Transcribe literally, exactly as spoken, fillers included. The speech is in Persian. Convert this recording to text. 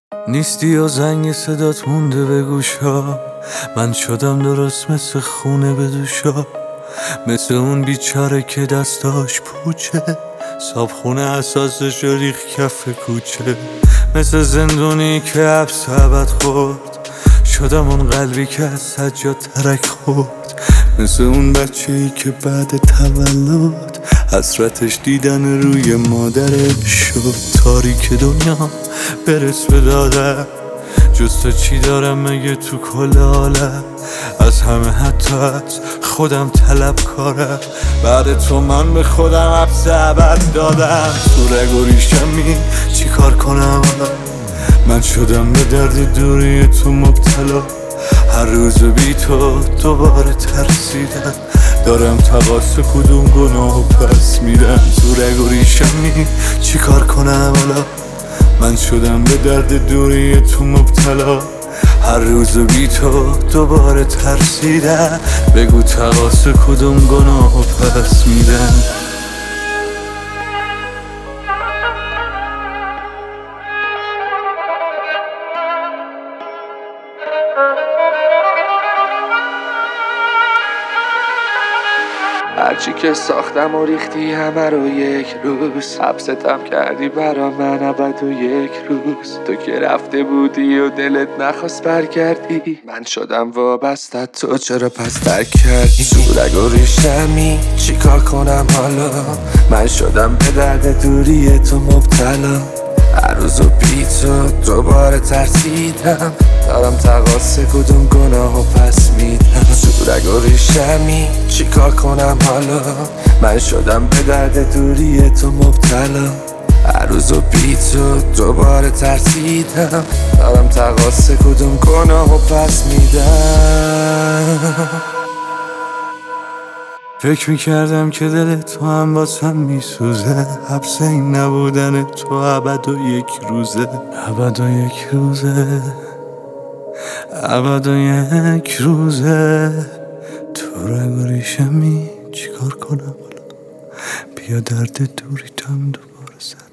نیستی و زنگ صدات مونده به گوشا، من شدم درست مثل خونه به دوشا، مثل اون بیچاره که دستاش پوچه، صابخونه اساسش رو ریخ کف کوچه، مثل زندونی که حبس ابد خورد، شدم اون قلبی که از سجاد ترک خورد، مثل اون بچه‌ای که بعد تولد حسرتش دیدن روی مادرش شد. تاریک دنیا برس به دادم، جز تو چی دارم مگه تو کل عالم؟ از همه حتی از خودم طلب کارم، بعد تو من به خودم حبس ابد دادم. تو رگ و ریشمی چی کار کنم؟ من شدم به درد دوری تو مبتلا، هر روز بی تو دوباره ترسیدم، دارم تقاص کدوم گناهو پس میدم. تو رگ و ریشمی چی کار کنم حالا؟ من شدم به درد دوری تو مبتلا، هر روز بی تو دوباره ترسیدم، بگو تقاص کدوم گناهو پس میدم. هرچی که ساختم و ریختی همه رو یک روز، حبستم کردی برا من ابد و یک روز. تو که رفته بودی و دلت نخواست برگردی، من شدم وابستت، تو چرا پس ترک کردی؟ تو رگ و ریشمی چی کار کنم حالا؟ من شدم به درد دوری تو مبتلا، هر روز و بی تو دوباره ترسیدم، دارم تقاص کدوم گناهو پس میدم. تو رگ و ریشمی چی کار کنم حالا؟ من شدم به درد دوری تو مبتلا، هر روز و بی تو دوباره ترسیدم، دارم تقاص کدوم گناهو پس میدم. فکر میکردم که دل تو هم واسم میسوزه، حبس این نبودن تو ابد و یک روزه، ابد و یک روزه، ابد و یک روزه. تو رگ و ریشمی چی کار کنم حالا؟ بیا درد دوریتم دوباره سر